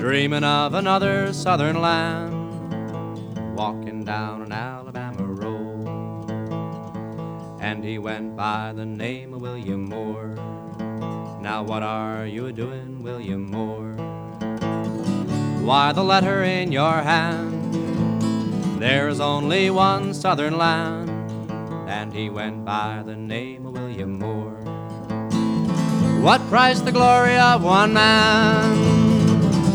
dreaming of another southern land, walking down an Alabama road. And he went by the name of William Moore. Now what are you a-doing, William Moore? Why, the letter in your hand, there's only one southern land, and he went by the name of William Moore. What price the glory of one man?